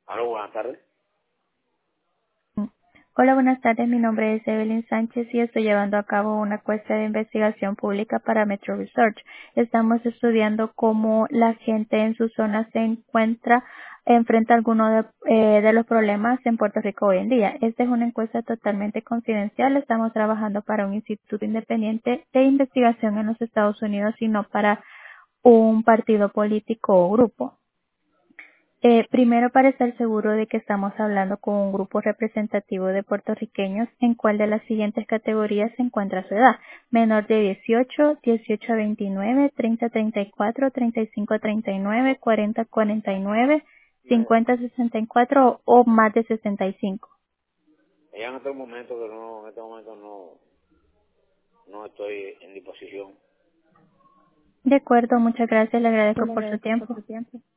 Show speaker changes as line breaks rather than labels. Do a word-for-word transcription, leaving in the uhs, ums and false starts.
Aló, buenas tardes.
Hola, buenas tardes. Mi nombre es Evelyn Sánchez y estoy llevando a cabo una encuesta de investigación pública para Metro Research. Estamos estudiando cómo la gente en su zona se encuentra, enfrenta alguno de, eh, de los problemas en Puerto Rico hoy en día. Esta es una encuesta totalmente confidencial. Estamos trabajando para un instituto independiente de investigación en los Estados Unidos y no para un partido político o grupo. Eh, primero, para estar seguro de que estamos hablando con un grupo representativo de puertorriqueños, ¿en cuál de las siguientes categorías se encuentra su edad? Menor de dieciocho, dieciocho a veintinueve, treinta a treinta y cuatro, treinta y cinco a treinta y nueve, cuarenta a cuarenta y nueve, cincuenta a sesenta y cuatro o más de sesenta y cinco.
Ya en este momento que no, en este momento no, no estoy en disposición.
De acuerdo, muchas gracias. Le
Yo
agradezco
le
por su
agradezco por
tiempo.
su tiempo.